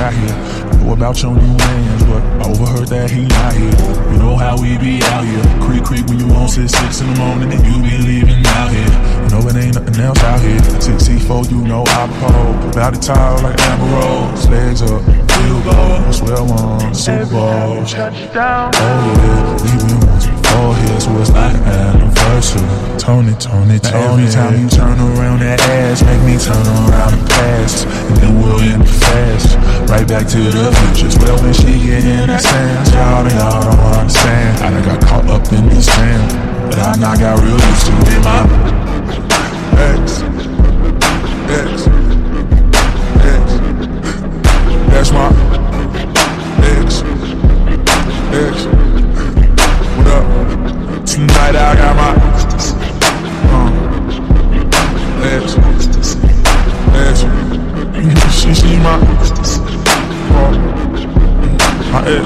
got here. I know about your new mans, but I overheard that he not here. You know how we be out here. Creek when you on 6 in the morning and you be leaving out here. You know it ain't nothing else out here. 6C4, you know I pole. About it tall like Amber Rose. Legs up, field goal. Swear on Super Bowl. Oh yeah, we been once before here, so it's like an anniversary. Tony. Every time you turn around that ass, make me turn around and pass. And then we'll end fast. Right back to the future. Well, when she get in the sand, y'all don't understand. I done got caught up in this jam, but I not got real used to it. My ex. That's my ex. What up? Tonight I got my ex. She my ex.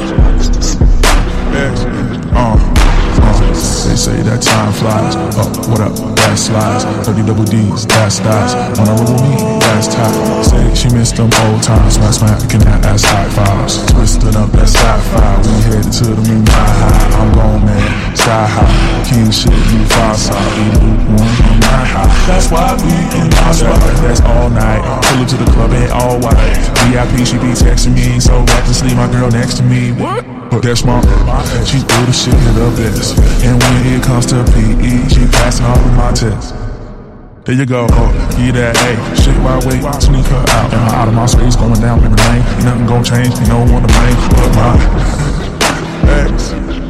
They say that time flies. What up? That slides. 30 double D's, that styles. Wanna roll with me? That's tight. Say she missed them old times. Smacking that ass high fives. Twisted up that sci-fi. We headed to the moon high. I'm gone, man. Sky high. King shit, you far side. We lukewarm, I'm not high. That's why we in my spot. That's all night. Pull up to the club in all white. VIP, she be texting me. So recklessly, my girl next to me. What? But that's my she do the shit the best. And when it comes to PE, she passing all of my tests. There you go, get that A. Shit, why wait? Sneak her out. Am I out of my space, going down memory lane? Ain't nothing gon' change, ain't no one to blame but my ex.